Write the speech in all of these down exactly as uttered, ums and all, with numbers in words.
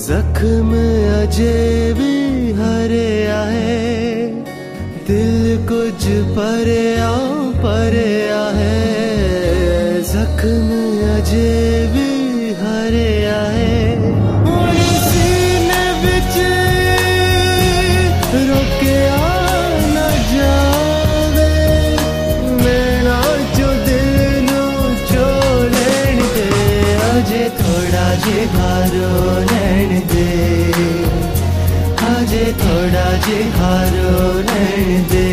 जख्म अजे भी हरिया है, दिल कुछ परया परया है। जख्म अजे भी हरिया है, सीने विच रोकिया न जावे, नैना चो दिल नू चो लैण दे, अजे थोड़ा जे हारो लैण दे, अजे थोड़ा जे हारो लैण दे,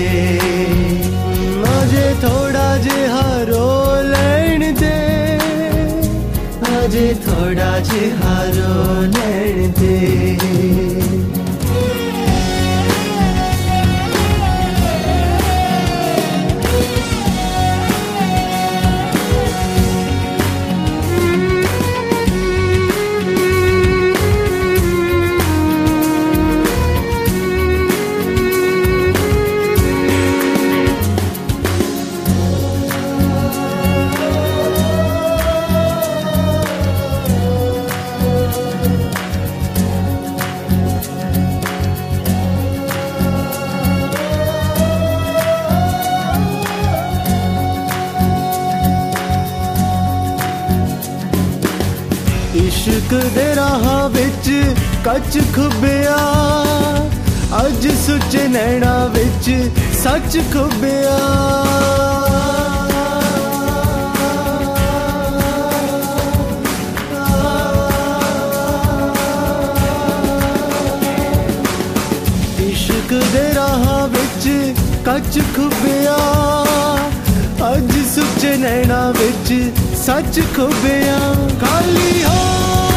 अजे थोड़ा जे हारो लैण दे, अजे थोड़ा जे हारो लैण दे। इश्क दे राह विच कच खुबिया, अज सुचे नैना विच सच खुबिया। इश्क दे राह विच कच खुबिया, अज सुचे नैना विच सच खुबिया। खाली हो